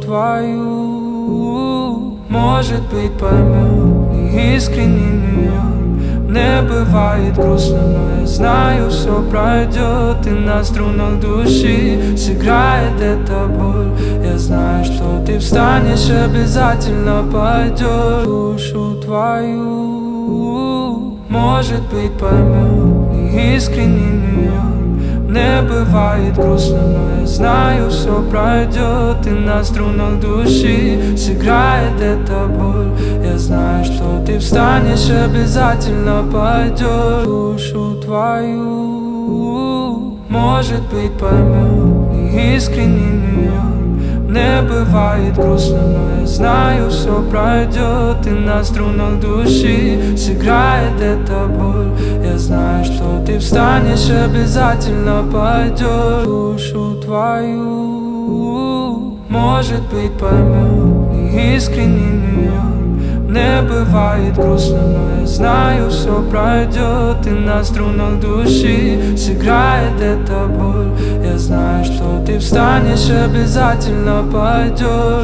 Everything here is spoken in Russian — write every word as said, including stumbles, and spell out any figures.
твою. Может быть, поймем неискренний мир. Мне бывает грустно, но я знаю, все пройдет. И на струнах души сыграет эта боль. Я знаю, что ты встанешь, обязательно пойдешь. Душу твою. Может быть, поймем неискренний мир. Мне бывает грустно, но я знаю, все пройдет. И на струнах души сыграет эта боль. Я знаю, что ты встанешь, обязательно пойдешь. Душу твою. Может быть, поймем неискренний мир. Мне бывает грустно, но я знаю, все пройдет. И на струнах души сыграет эта боль. Я знаю, что ты встанешь, обязательно пойдешь. Душу твою. Может быть, поймем неискренний мир. Мне бывает грустно, но я знаю, все пройдет. И на струнах души сыграет эта боль. Я знаю, что ты встанешь, обязательно пойдешь.